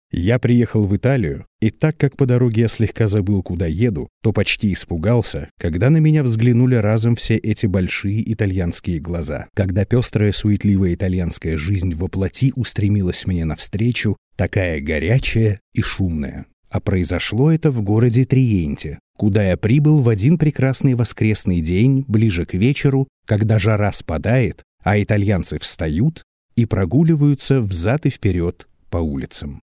Я приехал в Италию, и так как по дороге я слегка забыл, куда еду, то почти испугался, когда на меня взглянули разом все эти большие итальянские глаза. Когда пестрая, суетливая итальянская жизнь воплоти устремилась мне навстречу, такая горячая и шумная. А произошло это в городе Триенте, куда я прибыл в один прекрасный воскресный день, ближе к вечеру, когда жара спадает, а итальянцы встают и прогуливаются взад и вперед по улицам.